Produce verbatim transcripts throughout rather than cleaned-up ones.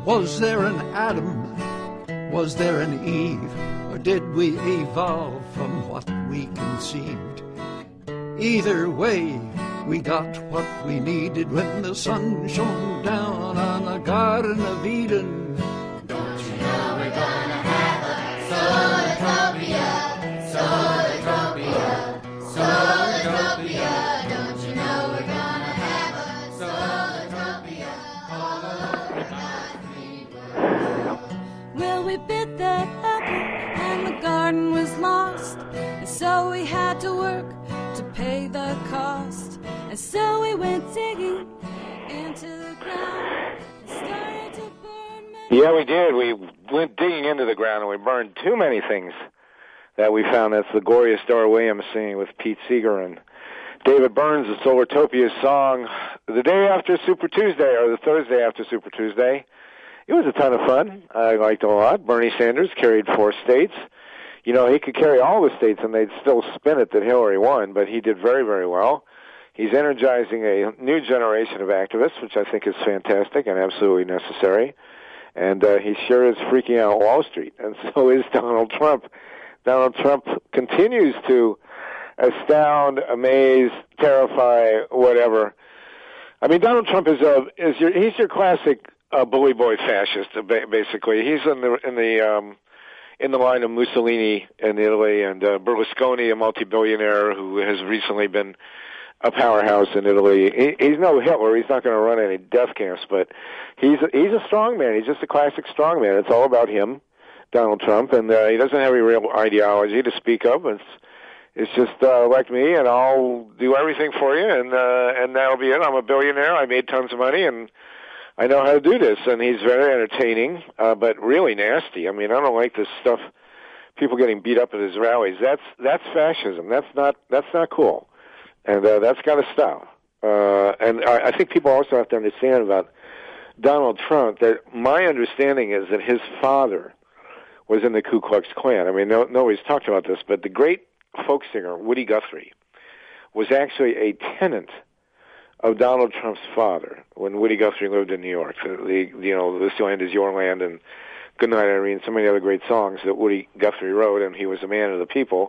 Was there an Adam? Was there an Eve? Or did we evolve from what we conceived? Either way, we got what we needed when the sun shone down on the Garden of Eden. Don't you know we're gonna have a solartopia, solartopia, solartopia. Don't you know we're gonna have a solartopia all over the nice green world. Well, we bit that apple and the garden was lost, and so we had to work to pay the cost. And so we went digging into the ground and started to burn many... Yeah, we did. We went digging into the ground and we burned too many things that we found. That's the Gloria Stewart Williams singing with Pete Seeger and David Burns, the Solartopia song, the day after Super Tuesday, or the Thursday after Super Tuesday. It was a ton of fun. I liked it a lot. Bernie Sanders carried four states. You know, he could carry all the states and they'd still spin it that Hillary won, but he did very, very well. He's energizing a new generation of activists, which I think is fantastic and absolutely necessary. And uh, he sure is freaking out Wall Street, and so is Donald Trump. Donald Trump continues to astound, amaze, terrify, whatever. I mean, Donald Trump is a is your he's your classic uh, bully boy fascist, basically. He's in the in the um, in the line of Mussolini in Italy, and uh, Berlusconi, a multi-billionaire who has recently been a powerhouse in Italy. He, he's no Hitler. He's not going to run any death camps, but he's a, he's a strong man. He's just a classic strong man. It's all about him, Donald Trump, and uh, he doesn't have any real ideology to speak of. It's it's just uh, like me, and I'll do everything for you, and uh, and that'll be it. I'm a billionaire. I made tons of money, and I know how to do this. And he's very entertaining, uh, but really nasty. I mean, I don't like this stuff. People getting beat up at his rallies. That's that's fascism. That's not that's not cool. And uh, that's got to stop. Uh, and I, I think people also have to understand about Donald Trump that my understanding is that his father was in the Ku Klux Klan. I mean, no, nobody's talked about this, but the great folk singer Woody Guthrie was actually a tenant of Donald Trump's father when Woody Guthrie lived in New York. The, the you know, This Land Is Your Land and Goodnight Irene, so many other great songs that Woody Guthrie wrote, and he was a man of the people.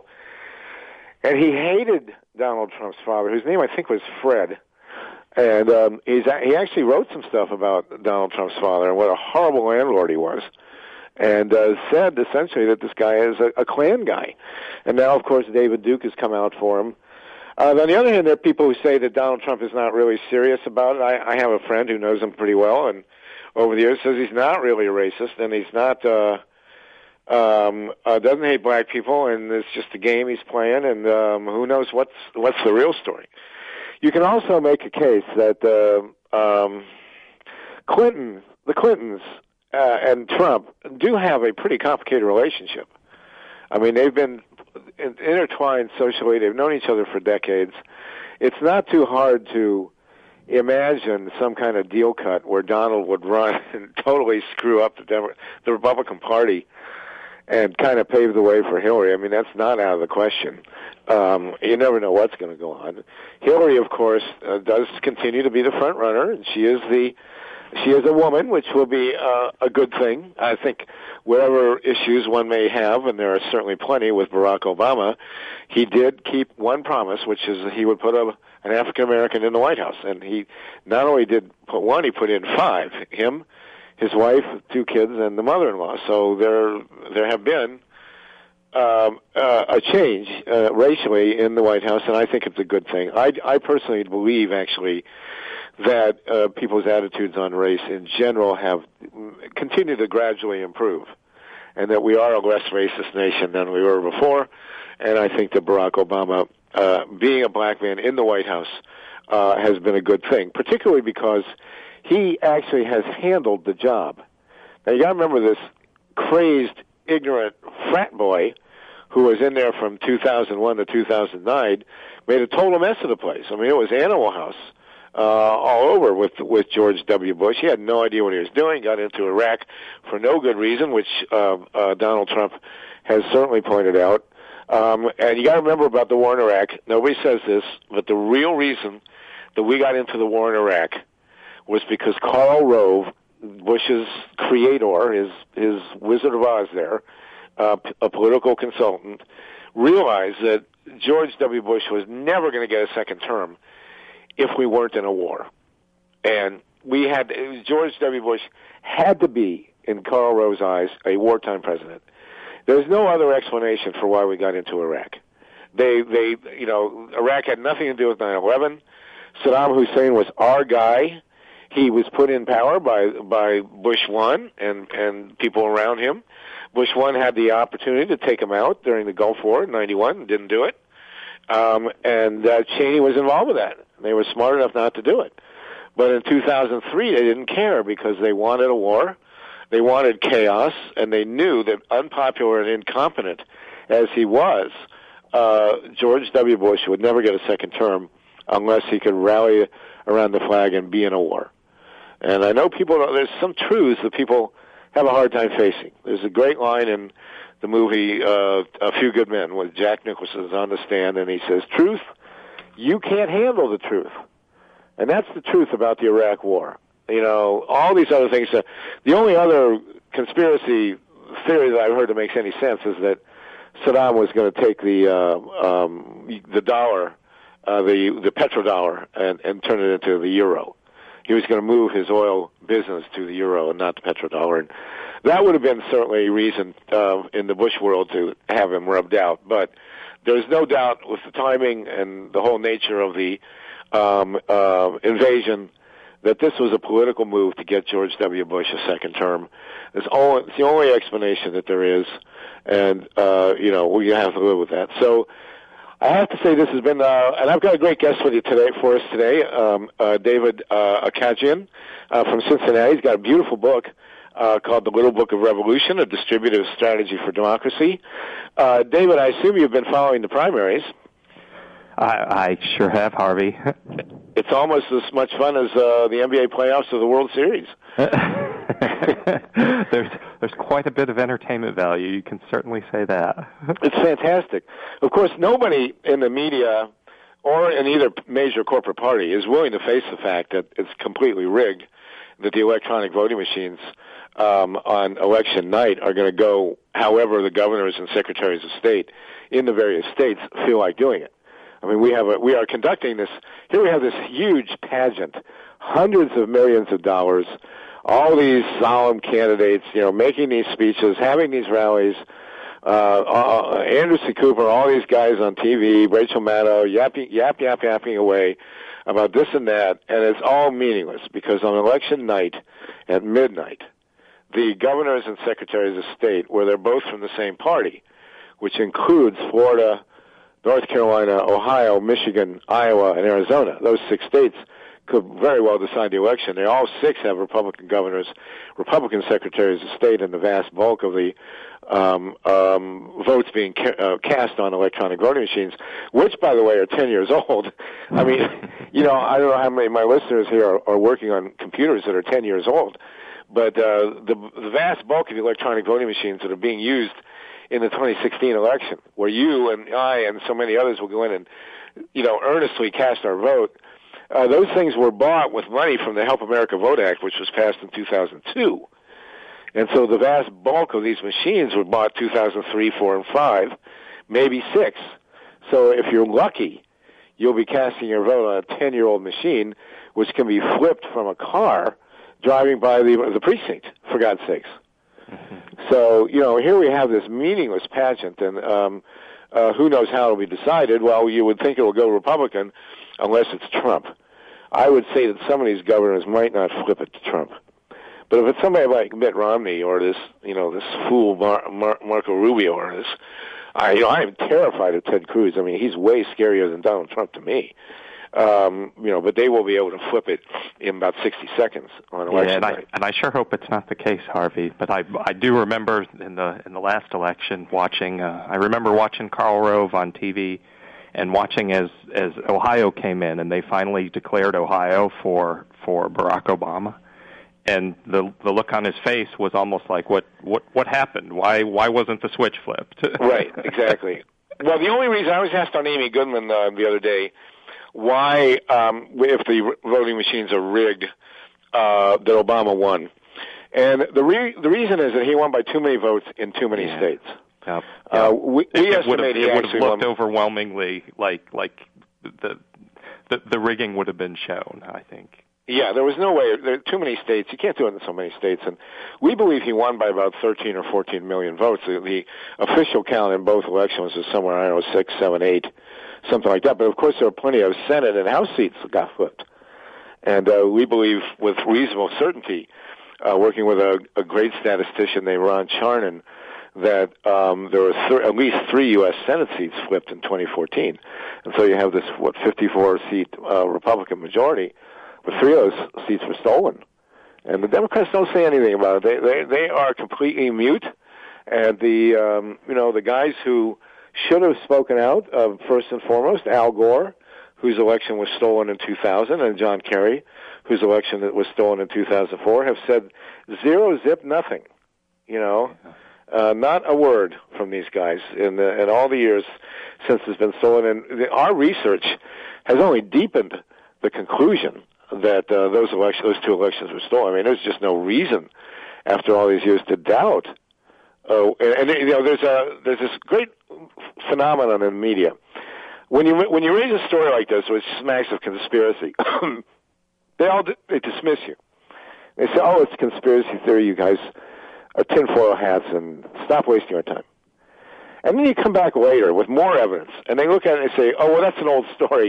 And he hated Donald Trump's father, whose name I think was Fred. And um, he's, he actually wrote some stuff about Donald Trump's father and what a horrible landlord he was. And uh, said essentially that this guy is a, a Klan guy. And now, of course, David Duke has come out for him. Uh, on the other hand, there are people who say that Donald Trump is not really serious about it. I, I have a friend who knows him pretty well, and over the years says he's not really a racist, and he's not... Uh, Um, uh, doesn't hate black people, and it's just a game he's playing, and um, who knows what's what's the real story. You can also make a case that uh, um, Clinton, the Clintons, uh, and Trump do have a pretty complicated relationship. I mean, they've been intertwined socially. They've known each other for decades. It's not too hard to imagine some kind of deal cut where Donald would run and totally screw up the Demo- the Republican Party and kind of pave the way for Hillary. I mean, that's not out of the question. Um, you never know what's going to go on. Hillary, of course, uh, does continue to be the front runner, and she is the she is a woman, which will be uh, a good thing. I think whatever issues one may have, and there are certainly plenty with Barack Obama, he did keep one promise, which is that he would put a, an African American in the White House, and he not only did put one, he put in five. Him, his wife, two kids, and the mother-in-law. So there, there have been um, uh, a change uh, racially in the White House, and I think it's a good thing. I, I personally believe, actually, that uh, people's attitudes on race in general have continued to gradually improve, and that we are a less racist nation than we were before. And I think that Barack Obama, uh, being a black man in the White House, uh, has been a good thing, particularly because he actually has handled the job. Now, you got to remember this crazed, ignorant frat boy who was in there from two thousand one to two thousand nine made a total mess of the place. I mean, it was Animal House uh, all over with with George W. Bush. He had no idea what he was doing, got into Iraq for no good reason, which uh, uh, Donald Trump has certainly pointed out. Um, and you got to remember about the war in Iraq. Nobody says this, but the real reason that we got into the war in Iraq was because Karl Rove Bush's creator, his his Wizard of Oz there, uh, a political consultant, realized that George W. Bush was never going to get a second term if we weren't in a war. And we had, George W. Bush had to be, in Karl Rove's eyes, a wartime president. There's no other explanation for why we got into Iraq. They, they, you know, Iraq had nothing to do with nine eleven. Saddam Hussein was our guy. He was put in power by by Bush one and and people around him. Bush one had the opportunity to take him out during the Gulf War in ninety-one, and didn't do it. Um, and uh, Cheney was involved with that. They were smart enough not to do it. But in two thousand three, they didn't care because they wanted a war. They wanted chaos, and they knew that unpopular and incompetent as he was, uh, George W. Bush would never get a second term unless he could rally around the flag and be in a war. And I know people, there's some truths that people have a hard time facing. There's a great line in the movie uh, A Few Good Men when Jack Nicholson is on the stand and he says, truth, you can't handle the truth. And that's the truth about the Iraq War. You know, all these other things. Uh, the only other conspiracy theory that I've heard that makes any sense is that Saddam was going to take the uh, um, the dollar, uh, the the petrodollar, and, and turn it into the euro. He was going to move his oil business to the euro and not the petrodollar. And that would have been certainly a reason uh, in the Bush world to have him rubbed out. But there's no doubt with the timing and the whole nature of the um, uh, invasion that this was a political move to get George W. Bush a second term. It's, all, it's the only explanation that there is, and, uh, you know, we have to live with that. So I have to say this has been, uh, and I've got a great guest with you today, for us today, um, uh, David uh, Akajian uh, from Cincinnati. He's got a beautiful book uh, called The Little Book of Revolution, A Distributive Strategy for Democracy. Uh, David, I assume you've been following the primaries. I, I sure have, Harvey. It's almost as much fun as uh, the N B A playoffs or the World Series. there's there's quite a bit of entertainment value. You can certainly say that. It's fantastic. Of course, nobody in the media or in either major corporate party is willing to face the fact that it's completely rigged, that the electronic voting machines um, on election night are going to go however the governors and secretaries of state in the various states feel like doing it. I mean, we have a, we are conducting this, here we have this huge pageant, hundreds of millions of dollars, all these solemn candidates, you know, making these speeches, having these rallies, uh, uh Andrew C. Cooper, all these guys on T V, Rachel Maddow, yapping, yap, yap, yapping away about this and that, and it's all meaningless because on election night at midnight, the governors and secretaries of state, where they're both from the same party, which includes Florida, North Carolina, Ohio, Michigan, Iowa, and Arizona. Those six states could very well decide the election. They all six have Republican governors, Republican secretaries of state, and the vast bulk of the um, um, votes being ca- uh, cast on electronic voting machines, which, by the way, are ten years old. I mean, you know, I don't know how many of my listeners here are, are working on computers that are ten years old, but uh, the, the vast bulk of the electronic voting machines that are being used in the twenty sixteen election, where you and I and so many others will go in and, you know, earnestly cast our vote, uh, those things were bought with money from the Help America Vote Act, which was passed in two thousand two. And so the vast bulk of these machines were bought two thousand three, four, and five, maybe six. So if you're lucky, you'll be casting your vote on a ten-year-old machine, which can be flipped from a car driving by the, the precinct, for God's sakes. So, you know, here we have this meaningless pageant, and um, uh, who knows how it'll be decided. Well, you would think it will go Republican unless it's Trump. I would say that some of these governors might not flip it to Trump. But if it's somebody like Mitt Romney or this, you know, this fool Mar- Mar- Marco Rubio or this, I, you know, I am terrified of Ted Cruz. I mean, he's way scarier than Donald Trump to me. Um, you know, but they will be able to flip it in about sixty seconds on election yeah, and night. I, and I sure hope it's not the case, Harvey. But I, I do remember in the in the last election watching. Uh, I remember watching Karl Rove on T V, and watching as as Ohio came in, and they finally declared Ohio for for Barack Obama. And the the look on his face was almost like, what what what happened? Why why wasn't the switch flipped? Right, exactly. Well, the only reason I was asked on Amy Goodman uh, the other day why, um, if the voting machines are rigged, uh, that Obama won. And the re- the reason is that he won by too many votes in too many Yeah. states. Yep. Uh, Yep. we we it, it estimate he it would actually have looked won. overwhelmingly like like the, the the rigging would have been shown, I think. Yeah, there was no way. There are too many states. You can't do it in so many states. And we believe he won by about thirteen or fourteen million votes. The, the official count in both elections was somewhere, I don't know, six, seven, eight, something like that. But, of course, there were plenty of Senate and House seats that got flipped. And uh, we believe with reasonable certainty, uh, working with a, a great statistician named Ron Charnon, that um, there were th- at least three U S Senate seats flipped in twenty fourteen. And so you have this, what, fifty-four seat uh, Republican majority. But three of those seats were stolen, and the Democrats don't say anything about it. They they they are completely mute, and the um, you know the guys who should have spoken out, uh, first and foremost, Al Gore, whose election was stolen in two thousand, and John Kerry, whose election was stolen in two thousand four, have said zero, zip, nothing. You know, uh, not a word from these guys in the, in all the years since it's been stolen. And the, our research has only deepened the conclusion that uh, those elections, those two elections were stolen. I mean, there's just no reason after all these years to doubt. Uh, and, and you know, there's a there's this great phenomenon in the media when you when you raise a story like this, which smacks of conspiracy. they all they dismiss you. They say, "Oh, it's conspiracy theory. You guys are tinfoil hats, and stop wasting our time." And then you come back later with more evidence, and they look at it and they say, "Oh, well, that's an old story.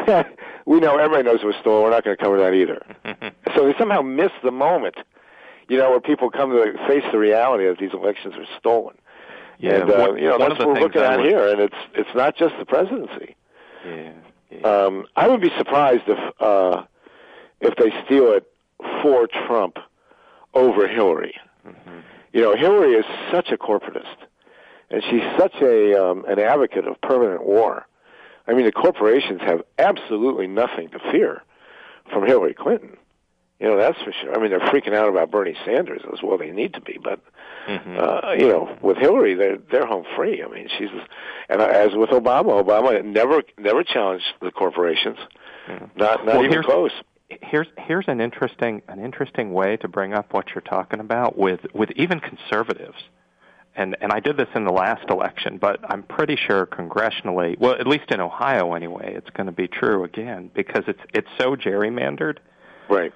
We know everybody knows it was stolen. We're not going to cover that either." So they somehow miss the moment, you know, where people come to face the reality that these elections were stolen. Yeah, and uh, one, you know that's what we're looking at would... here, and it's it's not just the presidency. Yeah, yeah. Um, I would be surprised if uh, if they steal it for Trump over Hillary. Mm-hmm. You know, Hillary is such a corporatist. And she's such a um, an advocate of permanent war. I mean, the corporations have absolutely nothing to fear from Hillary Clinton. You know, that's for sure. I mean, they're freaking out about Bernie Sanders as well. They need to be, but mm-hmm. uh, you know, with Hillary, they're they're home free. I mean, she's and as with Obama, Obama never never challenged the corporations, mm-hmm. not not well, even close. Here's here's an interesting an interesting way to bring up what you're talking about with with even conservatives. And and I did this in the last election, but I'm pretty sure congressionally, well, at least in Ohio anyway, it's going to be true again because it's it's so gerrymandered. Right.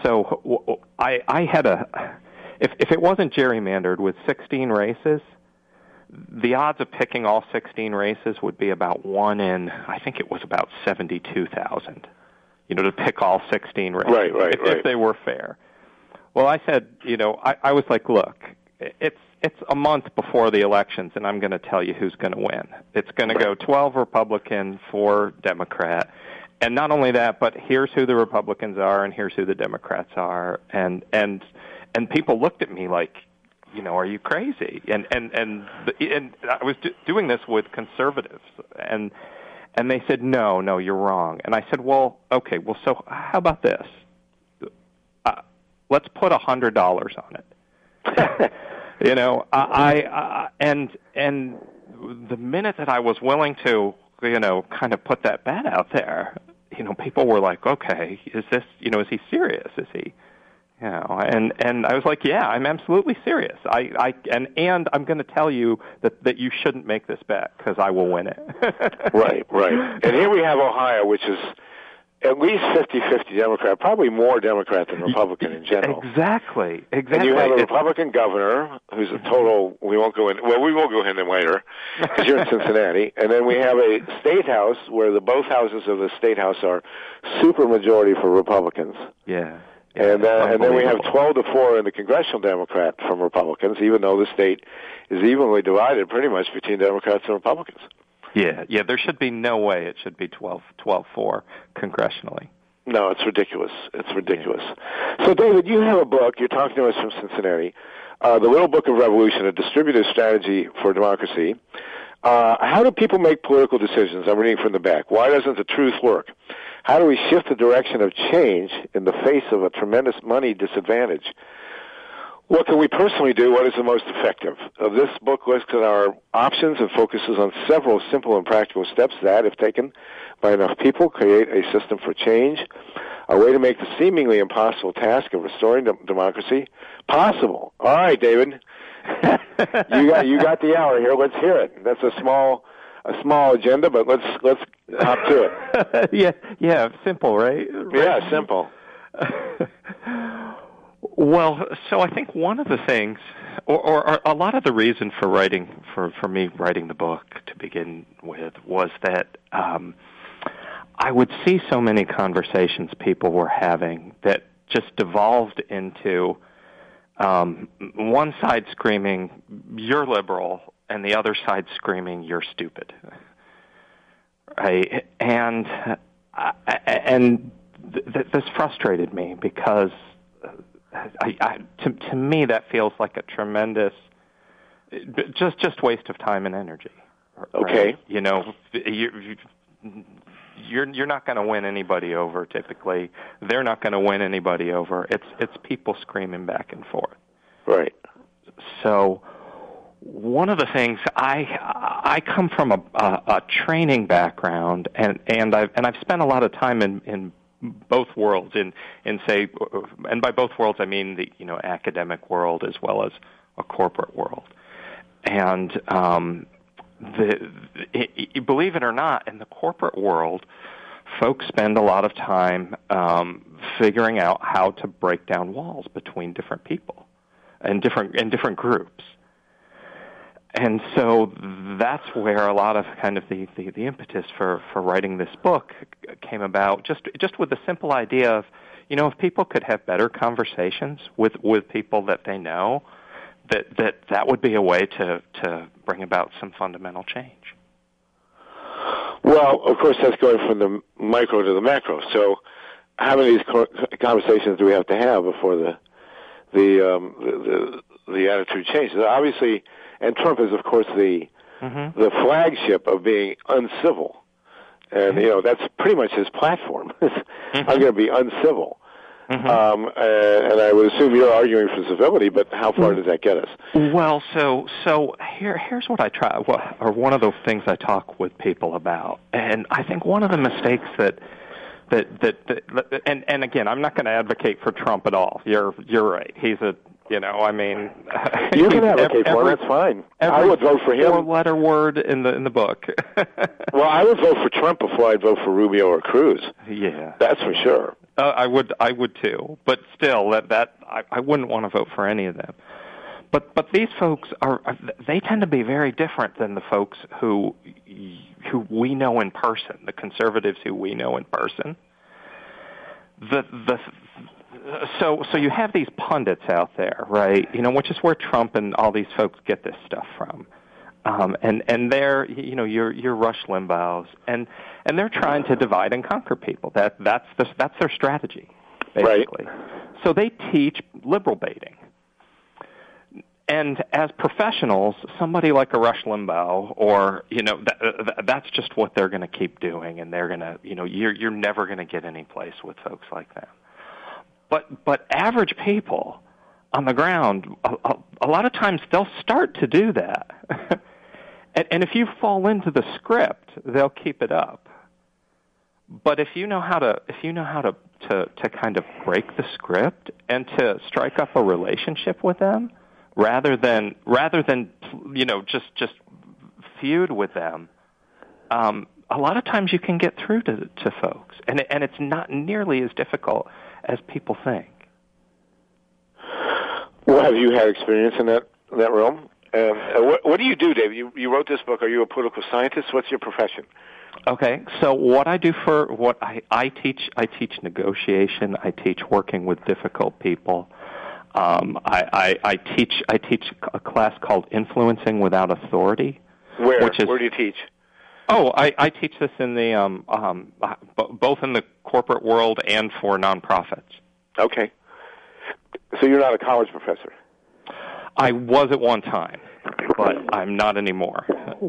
So I I had a if if it wasn't gerrymandered with sixteen races, the odds of picking all sixteen races would be about one in I think it was about seventy-two thousand. You know, to pick all sixteen races, right, right, if, right. if they were fair. Well, I said, you know, I, I was like, look, it's it's a month before the elections, and I'm going to tell you who's going to win. It's going to go twelve Republican, four Democrat. And not only that, but here's who the Republicans are, and here's who the Democrats are. And and and people looked at me like, you know, are you crazy? And and and and I was do, doing this with conservatives, and and they said, no, no, you're wrong. And I said, well, okay, well, so how about this? Uh, let's put a hundred dollars on it. You know, I, I and and the minute that I was willing to, you know, kind of put that bet out there, you know, people were like, okay, is this, you know, is he serious? Is he, you know, and and I was like, yeah, I'm absolutely serious. I, I and and I'm going to tell you that that you shouldn't make this bet because I will win it. Right, right. And here we have Ohio, which is at least fifty-fifty Democrat, probably more Democrat than Republican in general. Exactly, exactly. And you have a Republican governor who's a total, we won't go in, well, we will go in there later, because you're in Cincinnati. And then we have a state house where the both houses of the state house are super majority for Republicans. Yeah. And, uh, and then we have twelve to four in the congressional Democrat from Republicans, even though the state is evenly divided pretty much between Democrats and Republicans. Yeah, yeah. There should be no way it should be twelve four congressionally. No, it's ridiculous. It's ridiculous. So, David, you have a book. You're talking to us from Cincinnati. Uh, the Little Book of Revolution, A Distributive Strategy for Democracy. Uh, how do people make political decisions? I'm reading from the back. Why doesn't the truth work? How do we shift the direction of change in the face of a tremendous money disadvantage? What can we personally do? What is the most effective? Uh, this book lists our options and focuses on several simple and practical steps that, if taken by enough people, create a system for change, a way to make the seemingly impossible task of restoring dem- democracy possible. All right, David, you got you got the hour here. Let's hear it. That's a small a small agenda, but let's let's hop to it. yeah, yeah, simple, right? right? Yeah, simple. Well, so I think one of the things, or, or, or a lot of the reason for writing, for, for me writing the book to begin with, was that um, I would see so many conversations people were having that just devolved into um, one side screaming, "You're liberal," and the other side screaming, "You're stupid." Right? And uh, and th- th- this frustrated me because I, I, to, to me, that feels like a tremendous, just just waste of time and energy. Right? Okay. You know, you, you're you're not going to win anybody over. Typically, they're not going to win anybody over. It's it's people screaming back and forth. Right. So, one of the things I I come from a, a, a training background, and and I've and I've spent a lot of time in in. both worlds, in, in say, and by both worlds I mean the you know academic world as well as a corporate world. And um, the, it, it, believe it or not, in the corporate world, folks spend a lot of time um, figuring out how to break down walls between different people and different and different groups. And so that's where a lot of kind of the, the, the impetus for, for writing this book came about, just just with the simple idea of, you know, if people could have better conversations with, with people that they know, that, that that would be a way to, to bring about some fundamental change. Well, of course, that's going from the micro to the macro. So how many of these conversations do we have to have before the the um, the, the, the attitude changes? Obviously, and Trump is, of course, the mm-hmm. the flagship of being uncivil. And, you know, that's pretty much his platform. mm-hmm. I'm going to be uncivil. Mm-hmm. Um, and, and I would assume you're arguing for civility, but how far does that get us? Well, so so here here's what I try, or one of the things I talk with people about. And I think one of the mistakes that that that, that and and again, I'm not going to advocate for Trump at all. You're you're right. He's a You know, I mean, you can advocate for him. That's fine. I would vote for him. Four-letter word in the in the book. Well, I would vote for Trump before I'd vote for Rubio or Cruz. Yeah, that's for sure. Uh, I would, I would too. But still, that that I, I wouldn't want to vote for any of them. But but these folks are they tend to be very different than the folks who who we know in person, the conservatives who we know in person. The the So, so you have these pundits out there, right? You know, which is where Trump and all these folks get this stuff from, um, and and they're, you know, your your Rush Limbaughs, and and they're trying to divide and conquer people. That that's the, that's their strategy, basically. Right. So they teach liberal baiting, and as professionals, somebody like a Rush Limbaugh, or you know, that, that's just what they're going to keep doing, and they're going to, you know, you're you're never going to get any place with folks like that. But but average people on the ground, a, a, a lot of times they'll start to do that. and, and if you fall into the script, they'll keep it up. But if you know how to if you know how to, to, to kind of break the script and to strike up a relationship with them, rather than rather than you know just just feud with them, um, a lot of times you can get through to to folks, and it, and it's not nearly as difficult as people think. Well, have you had experience in that that realm? Um, what, what do you do, Dave? You you wrote this book. Are you a political scientist? What's your profession? Okay, so what I do for what I, I teach, I teach negotiation. I teach working with difficult people. Um, I, I, I teach I teach a class called Influencing Without Authority. Where? Which is, Where do you teach? Oh, I, I teach this in the um, um, both in the corporate world and for nonprofits. Okay. So you're not a college professor? I was at one time, but I'm not anymore.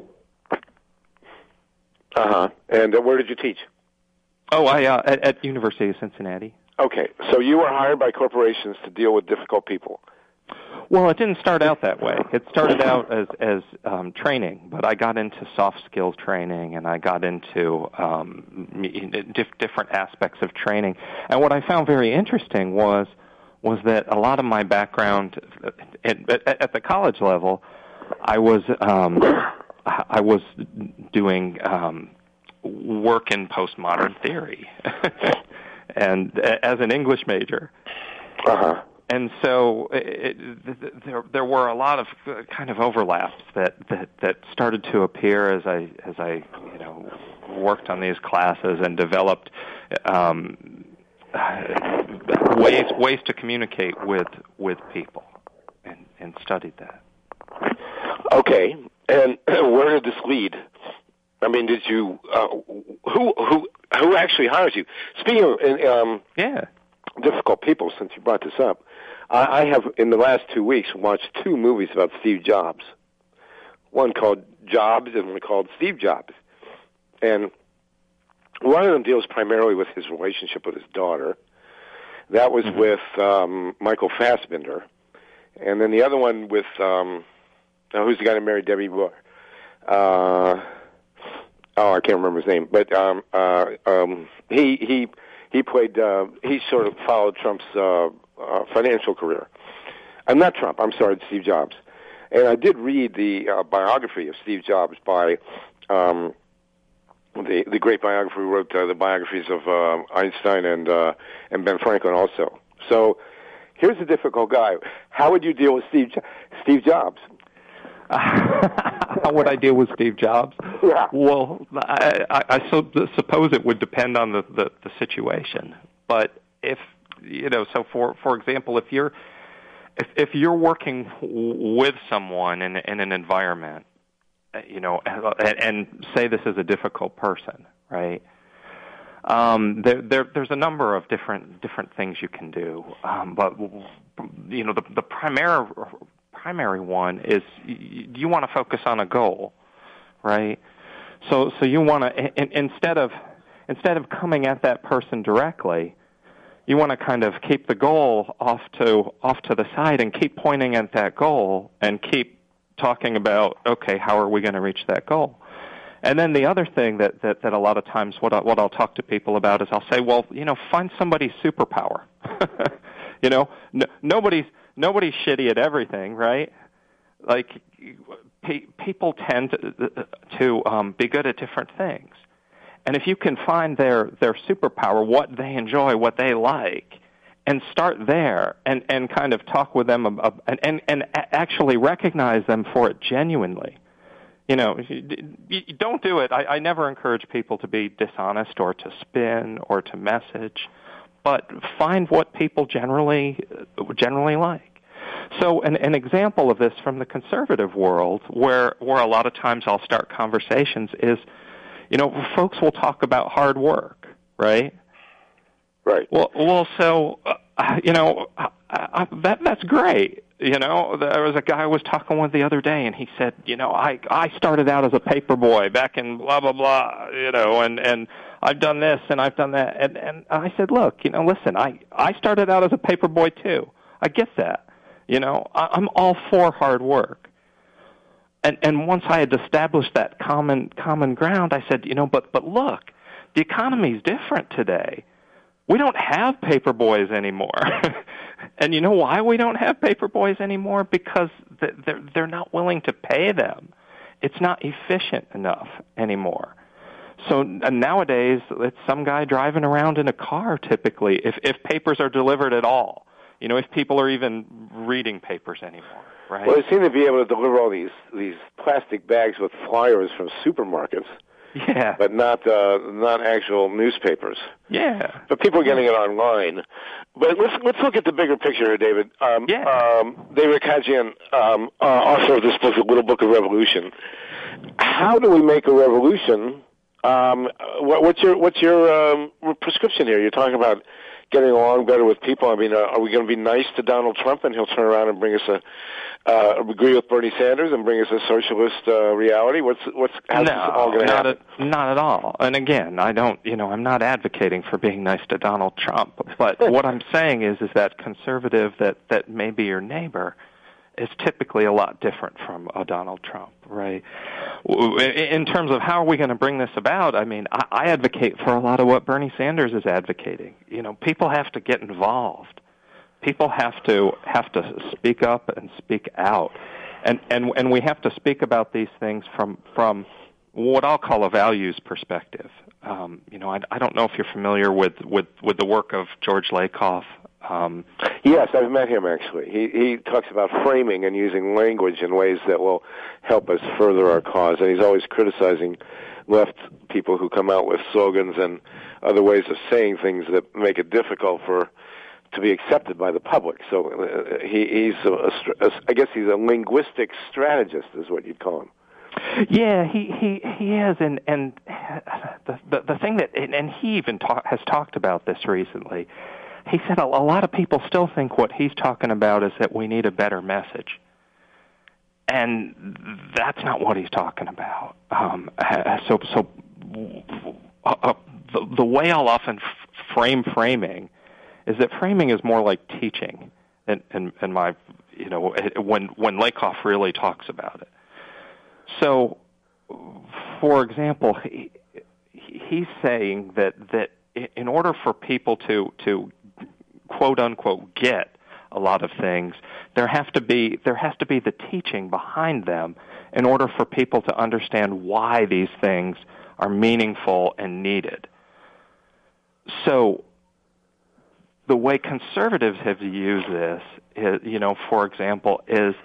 Uh-huh. And uh, where did you teach? Oh, I uh, at, at University of Cincinnati. Okay. So you were hired by corporations to deal with difficult people. Well, it didn't start out that way. It started out as as um, training, but I got into soft skills training, and I got into um, diff- different aspects of training. And what I found very interesting was was that a lot of my background at, at, at the college level, I was um, I was doing um, work in postmodern theory, and as an English major. Uh-huh. And so it, it, there there were a lot of kind of overlaps that, that, that started to appear as I as I you know worked on these classes and developed um, ways ways to communicate with with people, and, and studied that. Okay, and where did this lead? I mean, did you uh, who who who actually hires you? Speaking of um, yeah. difficult people, since you brought this up, I, I have, in the last two weeks, watched two movies about Steve Jobs. One called Jobs and one called Steve Jobs. And one of them deals primarily with his relationship with his daughter. That was mm-hmm. with um, Michael Fassbender. And then the other one with, um, oh, who's the guy that married Debbie Moore? Uh, oh, I can't remember his name. But um, uh, um, he... he He played, uh, he sort of followed Trump's uh, uh, financial career. I'm not Trump, I'm sorry, Steve Jobs. And I did read the uh, biography of Steve Jobs by um, the the great biographer who wrote uh, the biographies of uh, Einstein and uh, and Ben Franklin also. So here's a difficult guy. How would you deal with Steve jo- Steve Jobs? How would I deal with Steve Jobs? Yeah. Well, I, I, I so, suppose it would depend on the, the, the situation. But if you know, so for for example, if you're if if you're working with someone in in an environment, you know, and, and say this is a difficult person, right? Um, there, there there's a number of different different things you can do, um, but you know, the the primary primary one is you, you want to focus on a goal, right? So so you want to in, instead of instead of coming at that person directly, you want to kind of keep the goal off to off to the side and keep pointing at that goal and keep talking about, okay, how are we going to reach that goal? And then the other thing that, that, that a lot of times what, I, what I'll talk to people about is I'll say, well, you know, find somebody's superpower. you know, no, nobody's nobody's shitty at everything, right? Like pe- people tend to, to um, be good at different things. And if you can find their, their superpower, what they enjoy, what they like, and start there and, and kind of talk with them about, and, and, and actually recognize them for it genuinely. You know, you don't do it. I, I never encourage people to be dishonest or to spin or to message, but find what people generally generally like. So an, an example of this from the conservative world, where where a lot of times I'll start conversations is, you know, folks will talk about hard work, right? Right. Well, well, so uh, you know, I, I, that that's great. You know, there was a guy I was talking with the other day, and he said, you know, I I started out as a paper boy back in blah blah blah, you know, and and I've done this and I've done that, and and I said, look, you know, listen, I I started out as a paper boy too. I get that. You know, I, I'm all for hard work. And and once I had established that common common ground, I said, you know, but but look, the economy's different today. We don't have paper boys anymore. And you know why we don't have paper boys anymore? Because they're they're not willing to pay them. It's not efficient enough anymore. So nowadays, it's some guy driving around in a car typically, if if papers are delivered at all. You know, if people are even reading papers anymore, right? Well, they seem to be able to deliver all these these plastic bags with flyers from supermarkets. Yeah. But not uh, not actual newspapers. Yeah. But people are getting it online. But let's let's look at the bigger picture here, David. Um, yeah. Um, David Kajian, um, uh, author of this book, The Little Book of Revolution. How do we make a revolution? Um, what, what's your what's your um, prescription here? You're talking about getting along better with people. I mean, uh, are we going to be nice to Donald Trump and he'll turn around and bring us a uh, agree with Bernie Sanders and bring us a socialist uh, reality? What's what's how's no, this all going to happen? At, not at all. And again, I don't, you know, I'm not advocating for being nice to Donald Trump. But what I'm saying is, is that conservative that that may be your neighbor, is typically a lot different from a Donald Trump, right? In terms of how are we going to bring this about, I mean, I, I advocate for a lot of what Bernie Sanders is advocating. You know, people have to get involved. People have to have to speak up and speak out, and and and we have to speak about these things from from what I'll call a values perspective. Um, you know, I, I don't know if you're familiar with, with, with the work of George Lakoff. Um, yes, I've met him actually. He he talks about framing and using language in ways that will help us further our cause, and he's always criticizing left people who come out with slogans and other ways of saying things that make it difficult for to be accepted by the public. So uh, he, he's, a, a, a, I guess he's a linguistic strategist, is what you'd call him. Yeah, he he he is, and and the the, the thing that and, and he even talk, has talked about this recently. He said a, a lot of people still think what he's talking about is that we need a better message, and that's not what he's talking about. Um, so so uh, uh, the the way I'll often f- frame framing is that framing is more like teaching, and and, and my you know when when Lakoff really talks about it. So, for example, he, he's saying that, that in order for people to, to quote unquote get a lot of things, there have to be there has to be the teaching behind them in order for people to understand why these things are meaningful and needed. So, the way conservatives have used this, is, you know, for example, is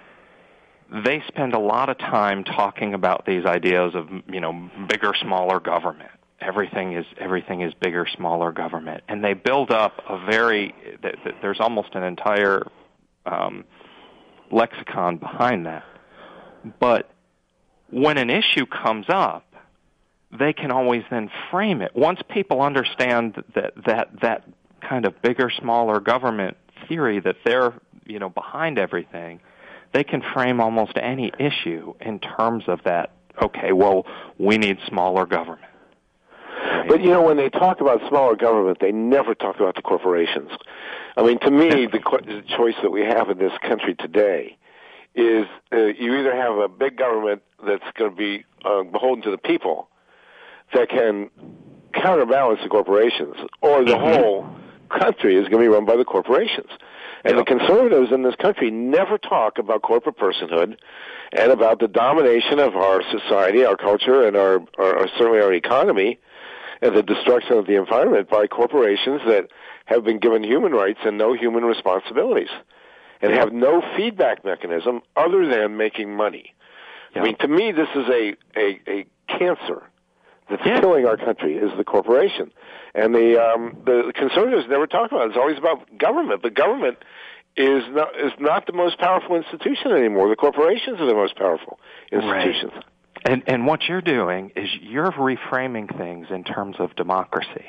they spend a lot of time talking about these ideas of, you know, bigger, smaller government. Everything is everything is bigger, smaller government, and they build up a very. There's almost an entire um, lexicon behind that. But when an issue comes up, they can always then frame it. Once people understand that that that kind of bigger, smaller government theory that they're, you know, behind everything, they can frame almost any issue in terms of that, okay, well, we need smaller government. Right? But, you know, when they talk about smaller government, they never talk about the corporations. I mean, to me, the, co- the choice that we have in this country today is uh, you either have a big government that's going to be uh, beholden to the people that can counterbalance the corporations, or the mm-hmm. whole country is going to be run by the corporations. And yep. the conservatives in this country never talk about corporate personhood and about the domination of our society, our culture, and our, our, our certainly our economy, and the destruction of the environment by corporations that have been given human rights and no human responsibilities, and have no feedback mechanism other than making money. Yep. I mean, to me, this is a, a, a cancer that's yeah. killing our country, is the corporation. And the um, the conservatives never talk about it. It's always about government. But government is not is not the most powerful institution anymore. The corporations are the most powerful institutions. Right. And and what you're doing is you're reframing things in terms of democracy,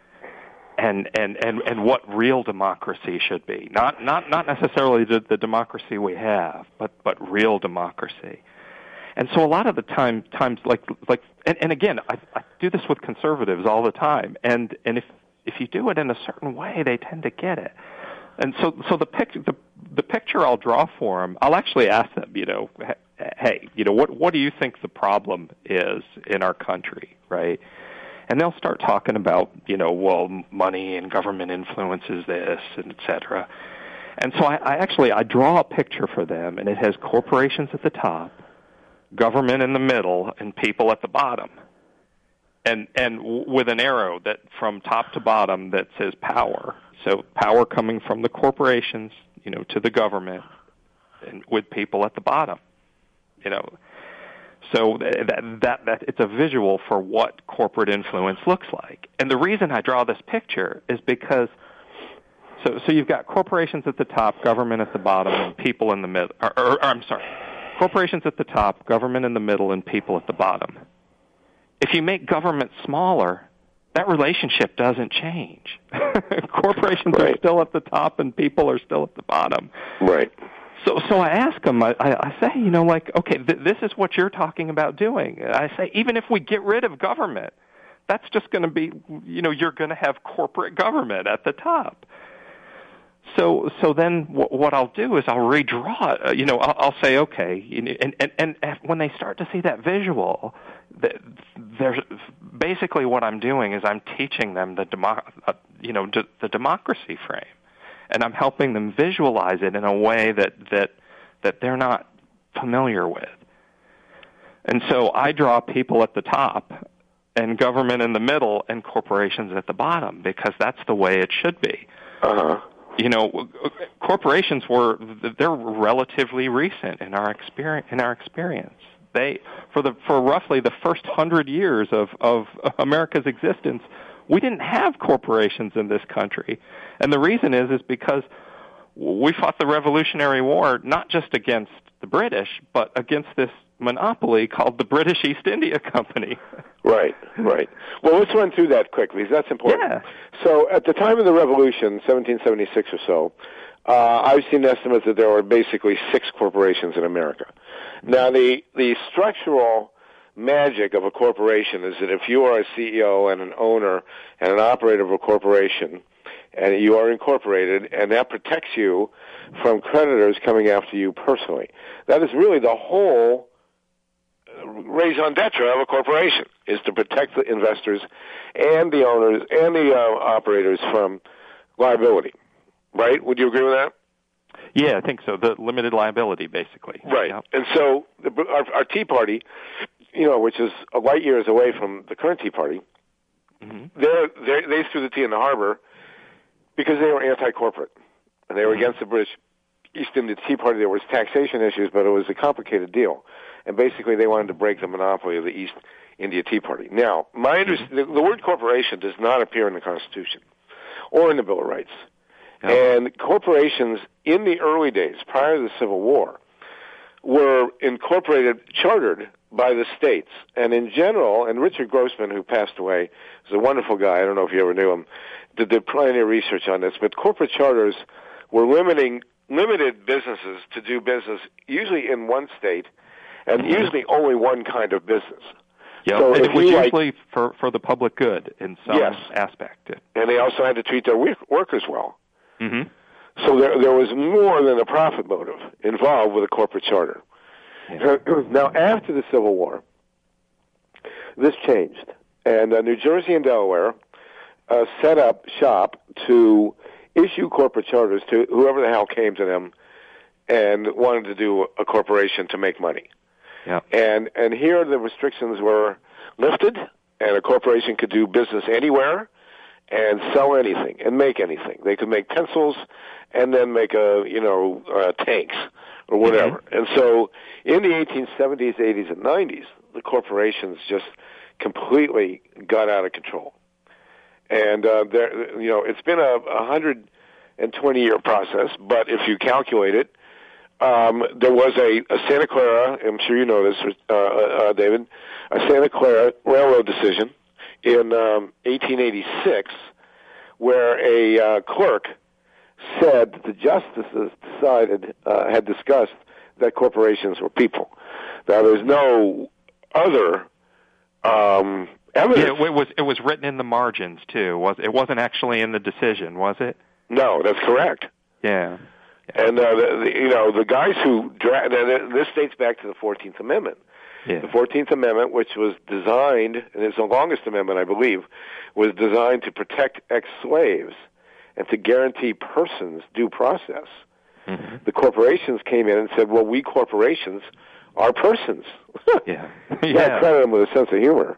and and and, and what real democracy should be. Not not not necessarily the, the democracy we have, but but real democracy. And so a lot of the time, times like like, and, and again, I, I do this with conservatives all the time. And and if if you do it in a certain way, they tend to get it. And so so the picture the the picture I'll draw for them, I'll actually ask them, you know, hey, you know, what what do you think the problem is in our country, right? And they'll start talking about, you know, well, money and government influences this, and et cetera. And so I, I actually I draw a picture for them, and it has corporations at the top, government in the middle, and people at the bottom, and and w- with an arrow that from top to bottom that says power. So power coming from the corporations, you know, to the government, and with people at the bottom, you know. So that that that it's a visual for what corporate influence looks like. And the reason I draw this picture is because so so you've got corporations at the top, government at the bottom, and people in the middle. Or, or, or I'm sorry. Corporations at the top, government in the middle, and people at the bottom. If you make government smaller, that relationship doesn't change. Corporations right. are still at the top, and people are still at the bottom. Right. So, so I ask them. I, I say, you know, like, okay, th- this is what you're talking about doing. I say, even if we get rid of government, that's just going to be, you know, you're going to have corporate government at the top. So so so then w- what I'll do is I'll redraw it. Uh, you know, I'll, I'll say, okay, you know, and, and and when they start to see that visual, the, there's basically what I'm doing is I'm teaching them the demo, uh, you know d- the democracy frame, and I'm helping them visualize it in a way that that that they're not familiar with. And so I draw people at the top and government in the middle and corporations at the bottom, because that's the way it should be. Uh-huh. You know, corporations were, they're relatively recent in our experience, in our experience. They, for the, for roughly the first hundred years of, of America's existence, we didn't have corporations in this country. And the reason is, is because we fought the Revolutionary War not just against the British, but against this monopoly called the British East India Company. Right, right. Well, let's run through that quickly, because that's important. Yeah. So at the time of the Revolution, seventeen seventy-six or so, uh, I've seen estimates that there were basically six corporations in America. Now, the, the structural magic of a corporation is that if you are a C E O and an owner and an operator of a corporation, and you are incorporated, and that protects you from creditors coming after you personally. That is really the whole raison d'etre of a corporation, is to protect the investors and the owners and the uh, operators from liability. Right? Would you agree with that? Yeah, I think so. The limited liability, basically. Right. Yep. And so the, our, our Tea Party, you know, which is a light years away from the current Tea Party, mm-hmm. they're, they're, they threw the tea in the harbor because they were anti-corporate, and they were mm-hmm. against the British East India Tea Party. There was taxation issues, but it was a complicated deal. And basically, they wanted to break the monopoly of the East India Tea Party. Now, my mm-hmm. the, the word corporation does not appear in the Constitution or in the Bill of Rights. Yep. And corporations in the early days, prior to the Civil War, were incorporated, chartered by the states. And in general, and Richard Grossman, who passed away, is a wonderful guy. I don't know if you ever knew him. Did the pioneer research on this, but corporate charters were limiting limited businesses to do business usually in one state, and mm-hmm. usually only one kind of business. Yeah, so and it was usually like, for for the public good in some yes. aspect. And they also had to treat their workers well. Mm-hmm. So there there was more than a profit motive involved with a corporate charter. Yeah. Now, after the Civil War, this changed, and uh, New Jersey and Delaware Uh, set up shop to issue corporate charters to whoever the hell came to them and wanted to do a corporation to make money. Yeah. And and here the restrictions were lifted, and a corporation could do business anywhere and sell anything and make anything. They could make pencils and then make a you know uh, tanks or whatever. Mm-hmm. And so in the eighteen seventies, eighties, and nineties, the corporations just completely got out of control. And, uh, there, you know, it's been a one hundred twenty year process, but if you calculate it, um, there was a, a Santa Clara, I'm sure you know this, uh, uh, David, a Santa Clara railroad decision in um, eighteen eighty-six where a uh, clerk said that the justices decided, uh, had discussed that corporations were people. Now, there's no other um evidence. Yeah, it was it was written in the margins too. Was it wasn't actually in the decision, was it? No, that's correct. Yeah, yeah. And uh, the, the, you know the guys who dra- this dates back to the fourteenth Amendment. Yeah. The fourteenth Amendment, which was designed, and it's the longest amendment, I believe, was designed to protect ex-slaves and to guarantee persons due process. Mm-hmm. The corporations came in and said, "Well, we corporations are persons." Yeah, yeah. I credit them with a sense of humor.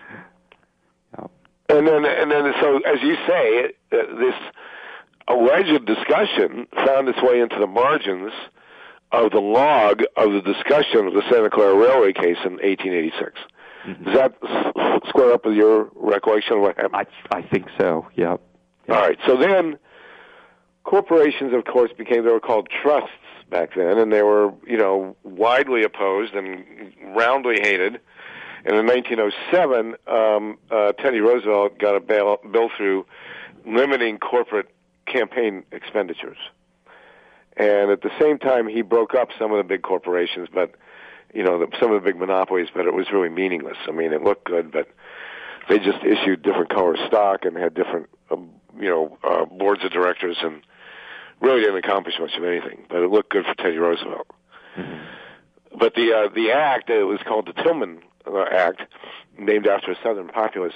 And then, and then, so as you say, uh, this alleged discussion found its way into the margins of the log of the discussion of the Santa Clara Railway case in eighteen eighty-six. Mm-hmm. Does that s- square up with your recollection of what happened? I, I think so. Yep. yep. All right. So then, corporations, of course, became they were called trusts back then, and they were, you know, widely opposed and roundly hated. And in nineteen oh seven, um, uh, Teddy Roosevelt got a bail, bill through limiting corporate campaign expenditures. And at the same time, he broke up some of the big corporations, but, you know, the, some of the big monopolies, but it was really meaningless. I mean, it looked good, but they just issued different color stock and had different, um, you know, uh, boards of directors and really didn't accomplish much of anything, but it looked good for Teddy Roosevelt. Mm-hmm. But the uh, the act, it was called the Tillman uh, Act, named after a Southern populist,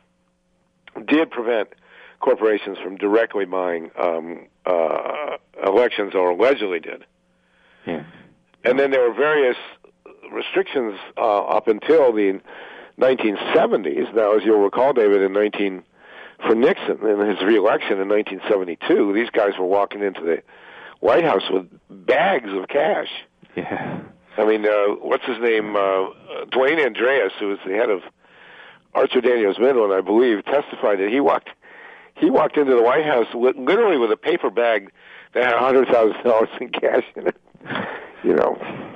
did prevent corporations from directly buying um, uh, elections, or allegedly did. Yeah. And then there were various restrictions uh, up until the nineteen seventies. Now, as you'll recall, David, in nineteen for Nixon in his reelection in nineteen seventy-two, these guys were walking into the White House with bags of cash. Yeah. I mean, uh, what's his name? Uh, Dwayne Andreas, who was the head of Archer Daniels Midland, I believe, testified that he walked he walked into the White House with, literally with a paper bag that had one hundred thousand dollars in cash in it. You know.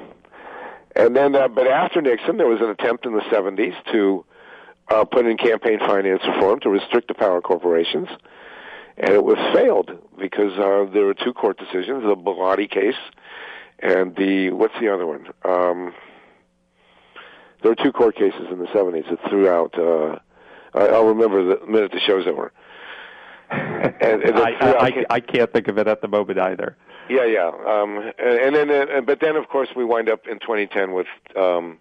And then, uh, but after Nixon, there was an attempt in the seventies to uh, put in campaign finance reform to restrict the power of corporations, and it was failed because uh, there were two court decisions: the Bellotti case and the what's the other one? Um, there were two court cases in the seventies that threw out. Uh, I'll remember the minute the show's over. and, and I, I, I, I can't think of it at the moment either. Yeah, yeah. Um, and, and then, uh, but then, of course, we wind up in twenty ten with um,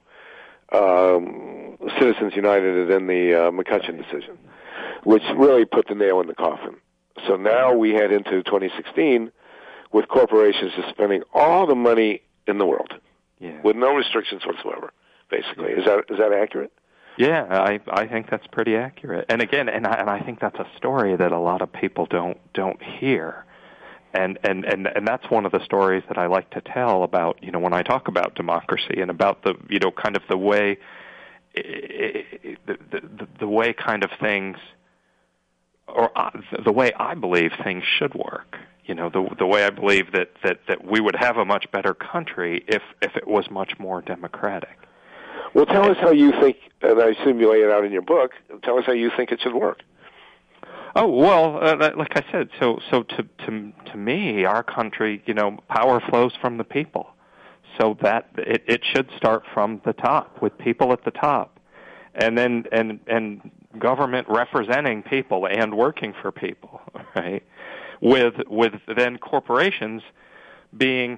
um, Citizens United and then the uh, McCutcheon decision, which really put the nail in the coffin. So now we head into twenty sixteen with corporations just spending all the money in the world, yeah, with no restrictions whatsoever. Basically, is that is that accurate? Yeah, I I think that's pretty accurate. And again, and I, and I think that's a story that a lot of people don't don't hear. And, and, and, and that's one of the stories that I like to tell about, you know, when I talk about democracy and about the, you know, kind of the way, the, the, the way kind of things, or the way I believe things should work. You know, the the way I believe that, that, that we would have a much better country if, if it was much more democratic. Well, tell us how you think, and I assume you lay it out in your book, tell us how you think it should work. Oh, well, uh, like I said, so so to to to me, our country, you know, power flows from the people. So that it, it should start from the top, with people at the top. And then and and government representing people and working for people, right? With with then corporations being,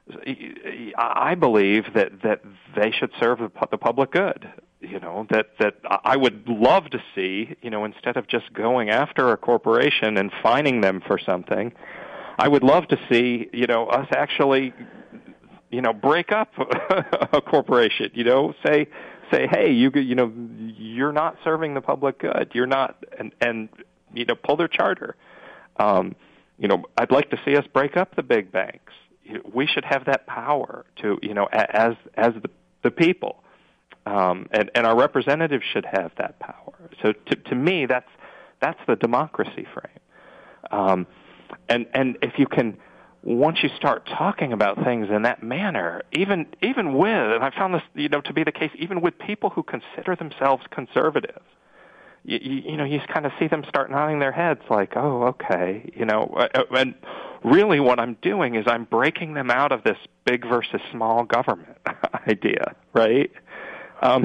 I believe that, that they should serve the, the public good. You know, that, that I would love to see, you know, instead of just going after a corporation and fining them for something, I would love to see, you know, us actually, you know, break up a corporation, you know, say, say, hey, you, you know, you're not serving the public good. You're not, and, and, you know, pull their charter. Um, you know, I'd like to see us break up the big banks. We should have that power to, you know, as, as the, the people. Um, and, and our representatives should have that power. So to, to me, that's that's the democracy frame. Um, and and if you can, once you start talking about things in that manner, even even with, and I found this, you know, to be the case, even with people who consider themselves conservative, you, you, you know, you just kind of see them start nodding their heads like, oh, okay, you know. And really, what I'm doing is I'm breaking them out of this big versus small government idea, right? Um,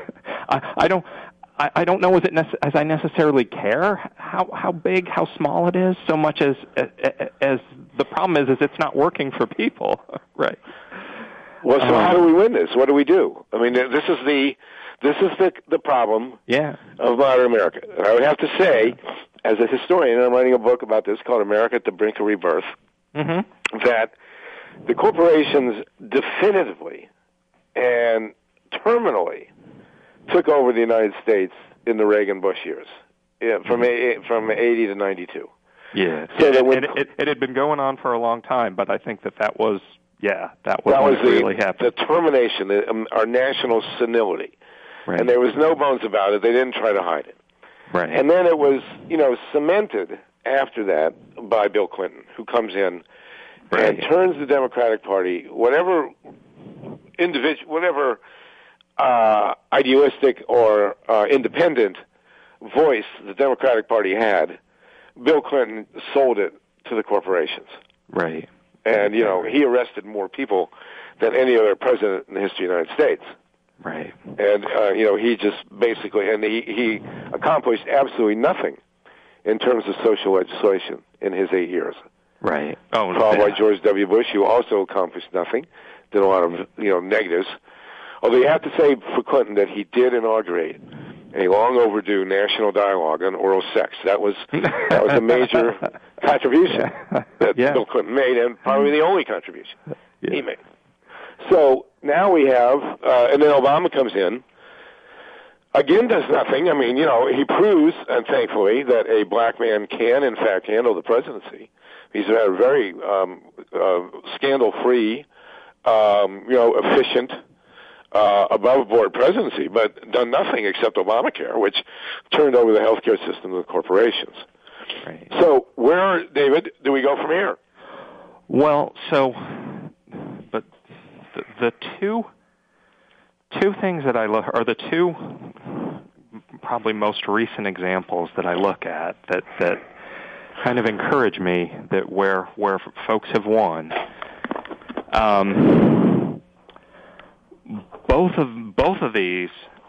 I, I don't. I, I don't know as, it nece- as I necessarily care how, how big, how small it is, so much as, as as the problem is, is it's not working for people, right? Well, so um, how do we win this? What do we do? I mean, this is the this is the the problem yeah. of modern America. And I would have to say, as a historian, and I'm writing a book about this called America at the Brink of Rebirth, mm-hmm. that the corporations definitively and terminally took over the United States in the Reagan-Bush years, yeah, from mm-hmm. a, from eighty to ninety-two. Yeah, so it, when, it, it, it had been going on for a long time, but I think that that was, yeah, that was, that was what the, really happened. the termination, the, um, our national senility. Right. And there was no bones about it. They didn't try to hide it. Right. And then it was, you know, cemented after that by Bill Clinton, who comes in right. and turns the Democratic Party, whatever individual, whatever uh, idealistic or uh, independent voice the Democratic Party had, Bill Clinton sold it to the corporations. Right. And, you know, he arrested more people than any other president in the history of the United States. Right. And, uh, you know, he just basically, and he, he accomplished absolutely nothing in terms of social legislation in his eight years. Right. Oh, followed yeah. by George W. Bush, who also accomplished nothing, did a lot of you know negatives. Although you have to say for Clinton that he did inaugurate a long overdue national dialogue on oral sex. That was that was a major contribution yeah. that yeah. Bill Clinton made, and probably the only contribution yeah. he made. So now we have, uh, and then Obama comes in. Again, does nothing. I mean, you know, he proves, and thankfully, that a black man can, in fact, handle the presidency. He's had a very um, uh, scandal-free, um, you know, efficient, uh, above-board presidency, but done nothing except Obamacare, which turned over the healthcare system to the corporations. Right. So, where, David, do we go from here? Well, so, but the, the two two things that I look, or the two probably most recent examples that I look at that that kind of encourage me that where where folks have won. Um, both of both of these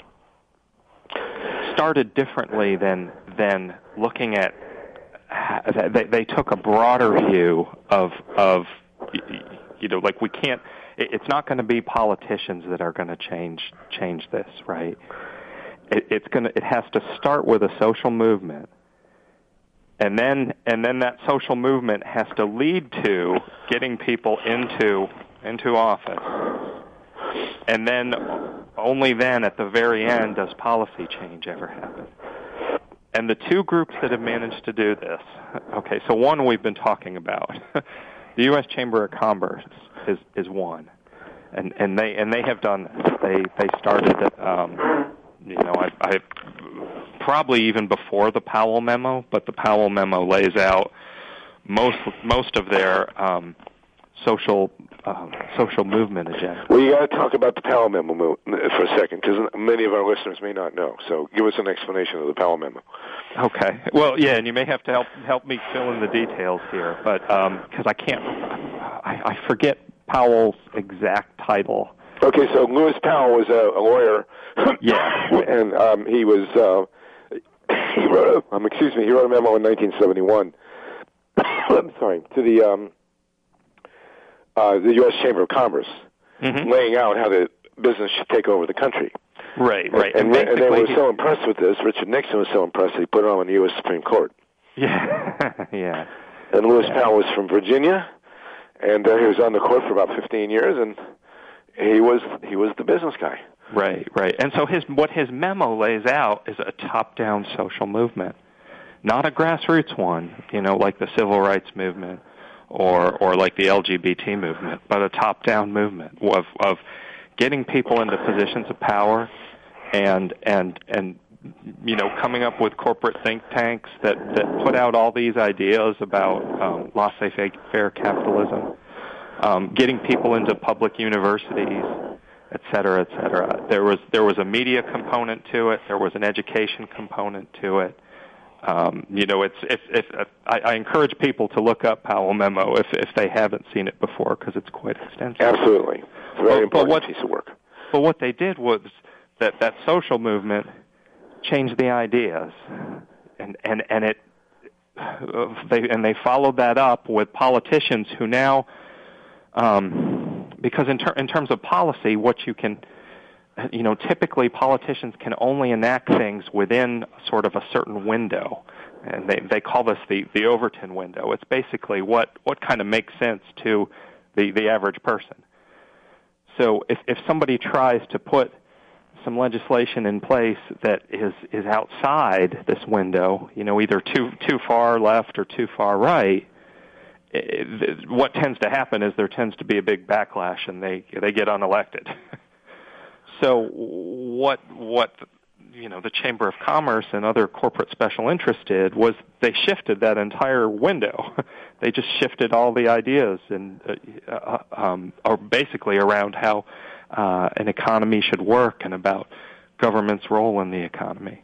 started differently than than looking at. They, they took a broader view of of you know like we can't. It's not going to be politicians that are going to change change this, right? It, it's going to. It has to start with a social movement, and then and then that social movement has to lead to getting people into into office, and then only then at the very end does policy change ever happen. And the two groups that have managed to do this, okay, so one we've been talking about, the U S Chamber of Commerce is is one, and and they and they have done this. They they started, um, you know, I, I probably even before the Powell memo, but the Powell memo lays out most most of their um, social um, social movement agenda. Well, you got to talk about the Powell memo mo- for a second, because many of our listeners may not know. So, give us an explanation of the Powell memo. Okay. Well, yeah, and you may have to help help me fill in the details here, but because um, I can't, I, I forget Powell's exact title. Okay, so Lewis Powell was a, a lawyer. Yeah, and um, he was uh, he wrote a, um, excuse me, he wrote a memo in nineteen seventy-one. I'm sorry, to the um, uh, the U S Chamber of Commerce, mm-hmm. laying out how the business should take over the country. Right, right. And, and, and they were he, so impressed with this. Richard Nixon was so impressed, he put it on the U S Supreme Court. Yeah, yeah. And Lewis yeah. Powell was from Virginia, and uh, he was on the court for about fifteen years, and he was he was the business guy. Right, right. And so his what his memo lays out is a top-down social movement, not a grassroots one, you know, like the civil rights movement or or like the L G B T movement, but a top-down movement of of getting people into positions of power and and and you know coming up with corporate think tanks that that put out all these ideas about um, laissez-faire capitalism, um, getting people into public universities, et cetera, et cetera. There was there was a media component to it. There was an education component to it. Um, you know, it's if, if, if I, I encourage people to look up Powell memo if if they haven't seen it before, because it's quite extensive. Absolutely, it's a very but, important but what, piece of work. But what they did was that that social movement changed the ideas, and and and it they and they followed that up with politicians who now, um, because in ter- in terms of policy, what you can. You know, typically politicians can only enact things within sort of a certain window, and they they call this the, the Overton window. It's basically what, what kind of makes sense to the, the average person. So if if somebody tries to put some legislation in place that is, is outside this window, you know, either too too far left or too far right, it, what tends to happen is there tends to be a big backlash, and they they get unelected. So what what you know the Chamber of Commerce and other corporate special interests did was they shifted that entire window. They just shifted all the ideas and uh, um, or basically around how uh, an economy should work and about government's role in the economy.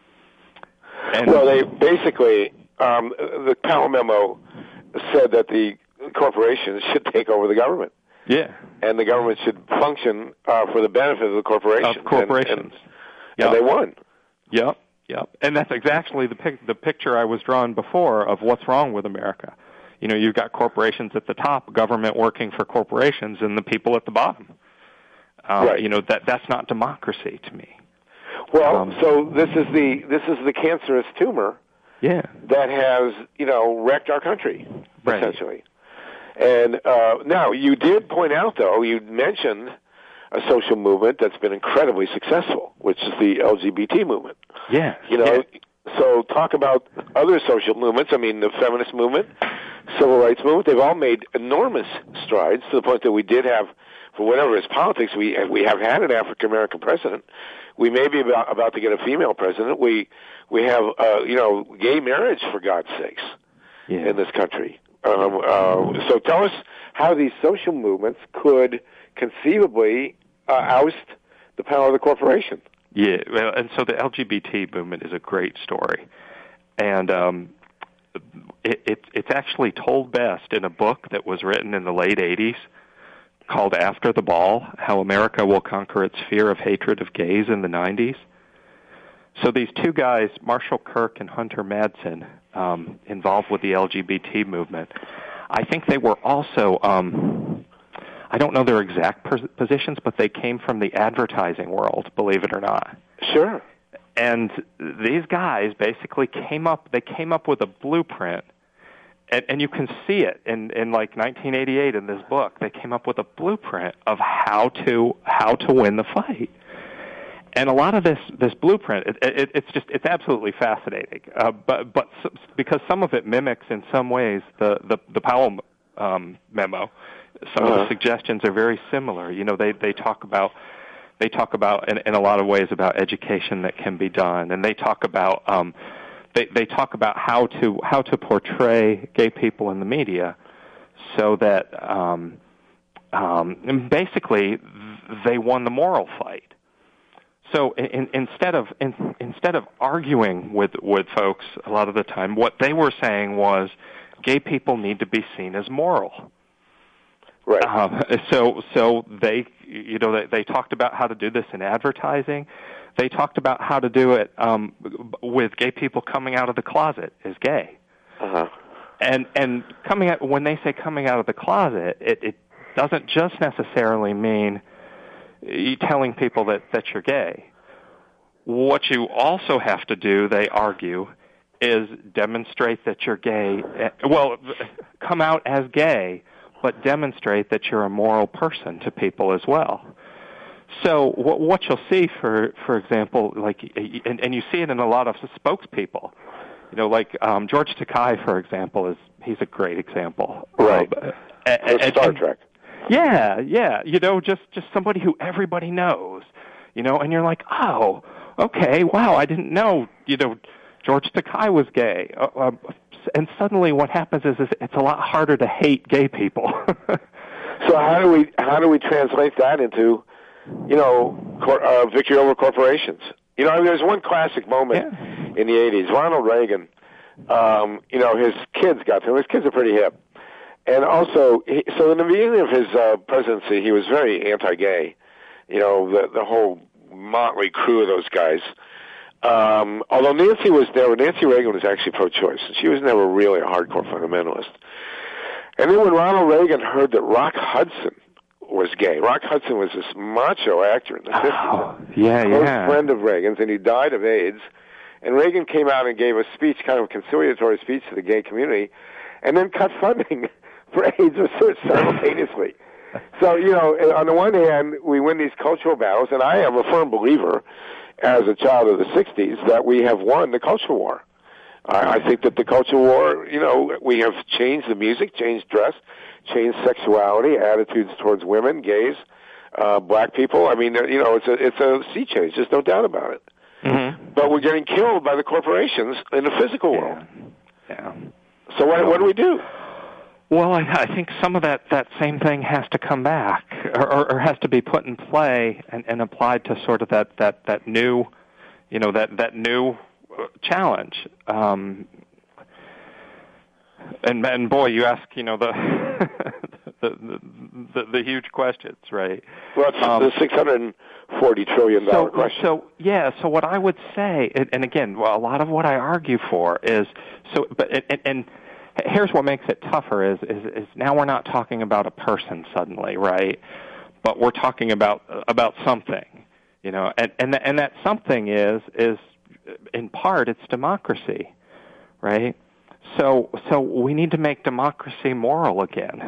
And well, they basically um, the Powell memo said that the corporations should take over the government. Yeah, and the government should function uh, for the benefit of the corporations. Of corporations, and, and, yep. and they won. Yep, yep. And that's exactly the pic- the picture I was drawing before of what's wrong with America. You know, you've got corporations at the top, government working for corporations, and the people at the bottom. Um, right. You know, that that's not democracy to me. Well, um, so this is the this is the cancerous tumor yeah. that has, you know, wrecked our country, right. essentially. And uh, now, you did point out, though, you mentioned a social movement that's been incredibly successful, which is the L G B T movement. Yeah. You know, yeah. so talk about other social movements. I mean, the feminist movement, civil rights movement, they've all made enormous strides to the point that we did have, for whatever is politics, we we have had an African-American president. We may be about, about to get a female president. We we have, uh, you know, gay marriage, for God's sakes, yeah. in this country. Um, uh, so tell us how these social movements could conceivably uh, oust the power of the corporation. Yeah, well, and so the L G B T movement is a great story. And um, it, it, it's actually told best in a book that was written in the late eighties called After the Ball, How America Will Conquer Its Fear of Hatred of Gays in the nineties. So these two guys, Marshall Kirk and Hunter Madsen, um, involved with the L G B T movement, I think they were also, um, I don't know their exact pos- positions, but they came from the advertising world, believe it or not. Sure. And these guys basically came up, they came up with a blueprint, and, and you can see it in, in like nineteen eighty-eight in this book. They came up with a blueprint of how to how to win the fight. And a lot of this this blueprint, it, it, it's just it's absolutely fascinating. Uh, but but because some of it mimics in some ways the the, the Powell um, memo. Some uh-huh. of the suggestions are very similar. You know, they they talk about they talk about in, in a lot of ways about education that can be done, and they talk about um, they they talk about how to how to portray gay people in the media, so that um, um, and basically they won the moral fight. So in, instead of in, instead of arguing with with folks a lot of the time, what they were saying was gay people need to be seen as moral. Right. Um, so so they you know they, they talked about how to do this in advertising. They talked about how to do it um, with gay people coming out of the closet as gay. Uh-huh. And and coming out when they say coming out of the closet, it, it doesn't just necessarily mean you telling people that, that you're gay. What you also have to do, they argue, is demonstrate that you're gay. Well, come out as gay, but demonstrate that you're a moral person to people as well. So what, what you'll see, for for example, like, and, and you see it in a lot of spokespeople. You know, like um, George Takei, for example, is he's a great example. Right. Um, and, Star and, Trek. Yeah, yeah. You know, just, just somebody who everybody knows, you know, and you're like, oh, okay, wow, I didn't know, you know, George Takei was gay. Uh, uh, and suddenly what happens is, is it's a lot harder to hate gay people. So how do we how do we translate that into, you know, cor- uh, victory over corporations? You know, I mean, there's one classic moment yeah. in the eighties. Ronald Reagan, um, you know, his kids got to him. His kids are pretty hip. And also, he, so in the beginning of his uh, presidency, he was very anti-gay. You know, the, the whole motley crew of those guys. Um, although Nancy was there, Nancy Reagan was actually pro-choice. She was never really a hardcore fundamentalist. And then when Ronald Reagan heard that Rock Hudson was gay, Rock Hudson was this macho actor in the fifties, oh, yeah, close yeah. friend of Reagan's, and he died of AIDS. And Reagan came out and gave a speech, kind of a conciliatory speech to the gay community, and then cut funding for AIDS research simultaneously. So, you know, on the one hand, we win these cultural battles, and I am a firm believer, as a child of the sixties, that we have won the culture war. I, I think that the culture war, you know, we have changed the music, changed dress, changed sexuality, attitudes towards women, gays, uh, black people. I mean, you know, it's a it's a sea change. There's no doubt about it. Mm-hmm. But we're getting killed by the corporations in the physical world. Yeah. So what, what do we do? Well, I, I think some of that, that same thing has to come back, or, or, or has to be put in play and, and applied to sort of that, that, that new, you know, that, that new challenge. Um, and and boy, you ask, you know, the the, the, the the huge questions, right? Well, it's um, the six hundred forty trillion dollar so, question. So yeah, so what I would say, and, and again, well, a lot of what I argue for is so, but and. and here's what makes it tougher is, is, is now we're not talking about a person suddenly, right? But we're talking about about something, you know, and and and that something is is in part it's democracy, right? So so we need to make democracy moral again,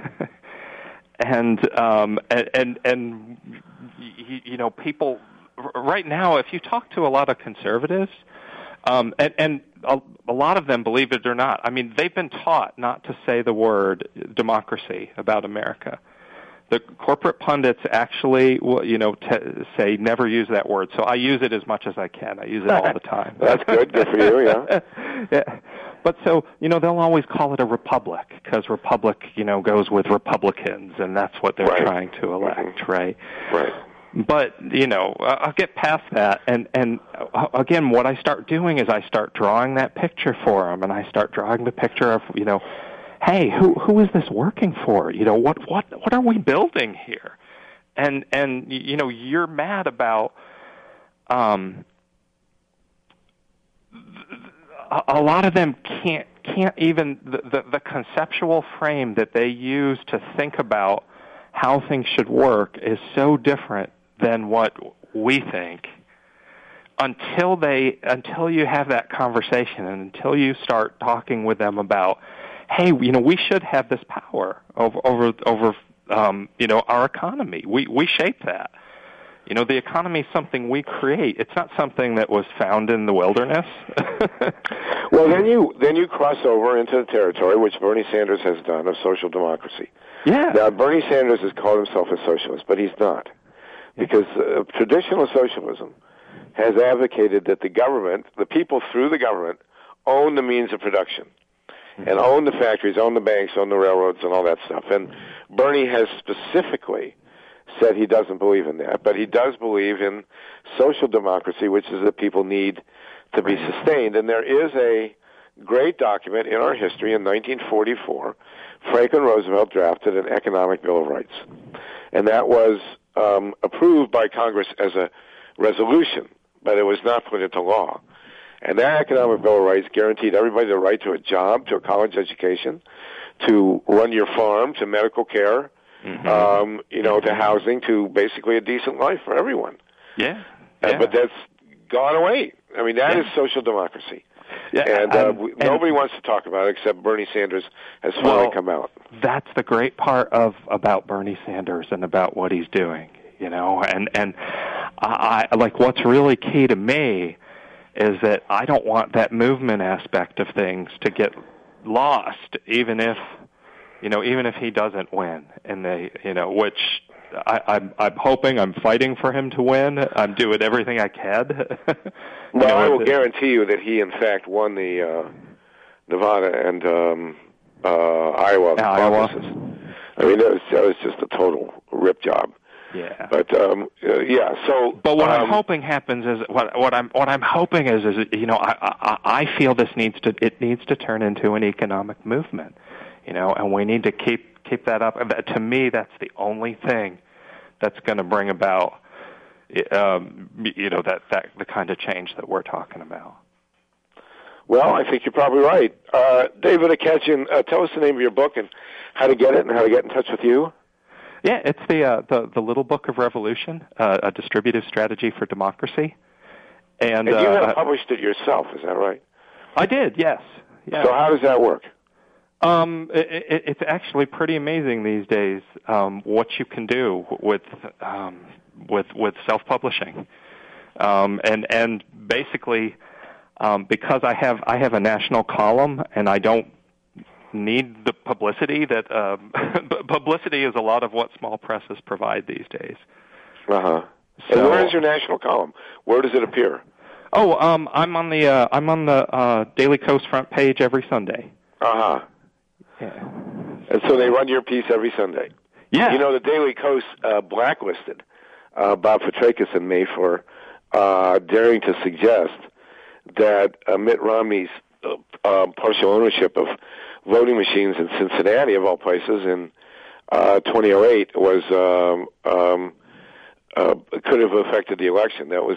and um and and, and you, you know people right now, if you talk to a lot of conservatives, um, and and a, a lot of them, believe it or not, I mean they've been taught not to say the word democracy about America. The corporate pundits actually, you know, t- say never use that word. So I use it as much as I can. I use it all the time. That's good. Good for you, yeah. Yeah. But so, you know, they'll always call it a republic because republic, you know, goes with Republicans, and that's what they're right. trying to elect, mm-hmm. right? Right. But, you know, I'll get past that. And, and again, what I start doing is I start drawing that picture for them, and I start drawing the picture of, you know, hey, who who is this working for? You know, what what what are we building here? And and you know, you're mad about um a, a lot of them can't can't even the, the the conceptual frame that they use to think about how things should work is so different than what we think. Until they until you have that conversation and until you start talking with them about, hey, you know, we should have this power over, over, over, um, you know, our economy. We we shape that. You know, the economy is something we create. It's not something that was found in the wilderness. Well, then you then you cross over into the territory which Bernie Sanders has done of social democracy. Yeah. Now, Bernie Sanders has called himself a socialist, but he's not, because uh, traditional socialism has advocated that the government, the people through the government, own the means of production. And own the factories, own the banks, own the railroads, and all that stuff. And Bernie has specifically said he doesn't believe in that, but he does believe in social democracy, which is that people need to be sustained. And there is a great document in our history in nineteen forty-four. Franklin Roosevelt drafted an Economic Bill of Rights. And that was um, approved by Congress as a resolution, but it was not put into law. And that Economic Bill of Rights guaranteed everybody the right to a job, to a college education, to run your farm, to medical care, mm-hmm. um, you know, to housing, to basically a decent life for everyone. Yeah. Uh, yeah. But that's gone away. I mean, that yeah. is social democracy. Yeah, and uh, um, we, and nobody wants to talk about it except Bernie Sanders has finally well, come out. That's the great part of about Bernie Sanders and about what he's doing, you know. And, and I, I like what's really key to me is that I don't want that movement aspect of things to get lost, even if, you know, even if he doesn't win. And they, you know, which I, I'm, I'm hoping, I'm fighting for him to win. I'm doing everything I can. Well, know, I will it, guarantee you that he, in fact, won the uh, Nevada and um, uh, Iowa offices. Iowa. I mean, that was, that was just a total rip job. Yeah. But um, uh, yeah. So. But what um, I'm hoping happens is what what I'm what I'm hoping is is you know I, I I feel this needs to it needs to turn into an economic movement, you know, and we need to keep keep that up. And that, to me, that's the only thing that's going to bring about, um, you know, that that the kind of change that we're talking about. Well, I think you're probably right. Uh, David Aketchian, uh, tell us the name of your book and how to get it and how to get in touch with you. Yeah, it's the uh, the the Little Book of Revolution, uh, a distributive strategy for democracy. And, and you uh, have published it yourself, is that right? I did, yes. Yeah. So how does that work? Um, it, it, it's actually pretty amazing these days um, what you can do with um, with with self-publishing, um, and and basically um, because I have I have a national column and I don't need the publicity that um, publicity is a lot of what small presses provide these days. Uh huh. So, and where is your national column? Where does it appear? Oh, um, I'm on the uh, I'm on the uh, Daily Coast front page every Sunday. Uh huh. Yeah. And so they run your piece every Sunday. Yeah. You know, the Daily Coast uh, blacklisted uh, Bob Fitrakis and me for uh, daring to suggest that uh, Mitt Romney's uh, uh, partial ownership of voting machines in Cincinnati, of all places, in uh, twenty oh eight was um, um, uh, could have affected the election. That was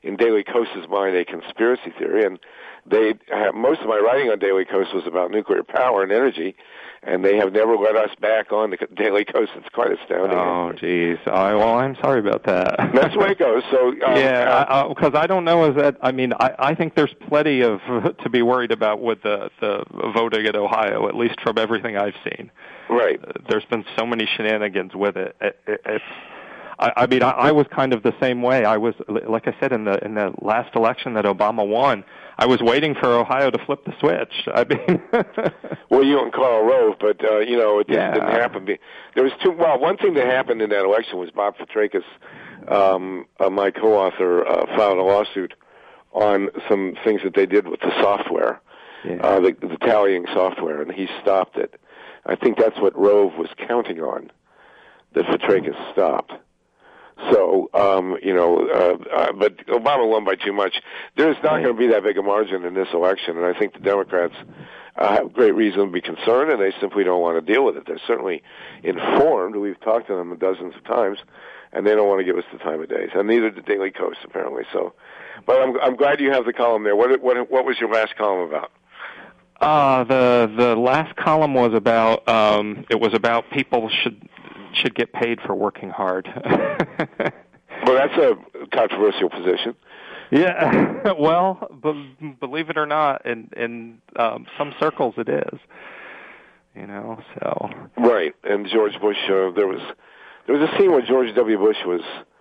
in Daily Kost's mind, a conspiracy theory. And they have, most of my writing on Daily Kos was about nuclear power and energy, and they have never let us back on the Daily Kos. It's quite astounding. Oh, geez. Uh, well, I'm sorry about that. That's the way it goes. So um, yeah, because I, I don't know. Is that I mean, I, I think there's plenty of to be worried about with the the voting in Ohio, at least from everything I've seen. Right. Uh, there's been so many shenanigans with it. it, it it's. I, I mean, I, I was kind of the same way. I was, like I said, in the in the last election that Obama won, I was waiting for Ohio to flip the switch. I mean, well, you and Karl Rove, but uh, you know, it didn't, yeah. didn't happen. There was two. Well, one thing that happened in that election was Bob Petrakis, um, uh, my co-author, uh, filed a lawsuit on some things that they did with the software, yeah. uh, the, the tallying software, and he stopped it. I think that's what Rove was counting on, that Petrakis stopped. So, um, you know, uh, uh, but Obama won by too much. There's not right. going to be that big a margin in this election, and I think the Democrats uh, have great reason to be concerned, and they simply don't want to deal with it. They're certainly informed. We've talked to them dozens of times, and they don't want to give us the time of day, and neither did Daily Kos, apparently. So, but I'm, I'm glad you have the column there. What, what, what was your last column about? Uh, the the last column was about um, it was about people should should get paid for working hard. Well, that's a controversial position. Yeah, well, b- believe it or not, in in um, some circles it is. You know, so right. And George Bush, uh, there was there was a scene where George W. Bush was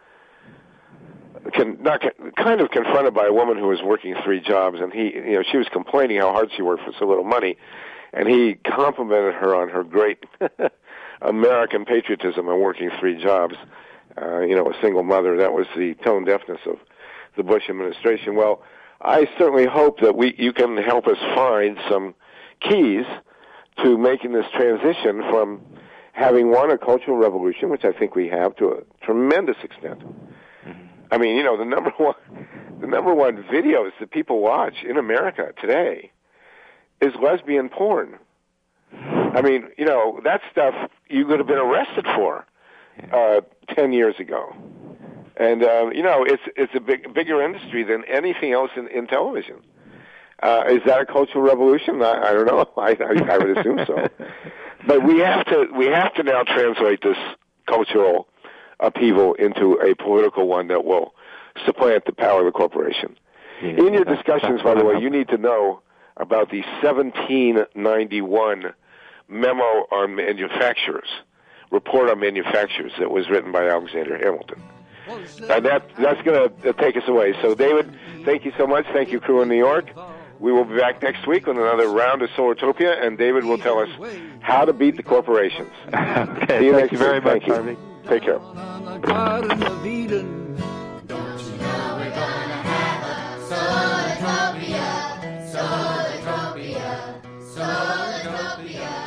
Can, not kind of confronted by a woman who was working three jobs, and he, you know, she was complaining how hard she worked for so little money, and he complimented her on her great American patriotism and working three jobs. Uh, you know, a single mother. That was the tone deafness of the Bush administration. Well, I certainly hope that we you can help us find some keys to making this transition from having won a cultural revolution, which I think we have to a tremendous extent. I mean, you know, the number one, the number one videos that people watch in America today is lesbian porn. I mean, you know, that stuff you could have been arrested for uh, ten years ago, and uh, you know, it's it's a big, bigger industry than anything else in, in television. Uh, is that a cultural revolution? I, I don't know. I, I, I would assume so. But we have to we have to now translate this cultural upheaval into a political one that will supplant the power of the corporation. Yeah, in your discussions, by the way, you need to know about the seventeen ninety-one memo on manufacturers, report on manufacturers that was written by Alexander Hamilton. And that, that's going to take us away. So, David, thank you so much. Thank you, crew in New York. We will be back next week with another round of Solartopia, and David will tell us how to beat the corporations. Okay, See you thank next you very week. much, Thank you. Harvey. Take care. On the Garden of Eden. Don't you know we're gonna have a Solartopia, Solartopia, Solartopia.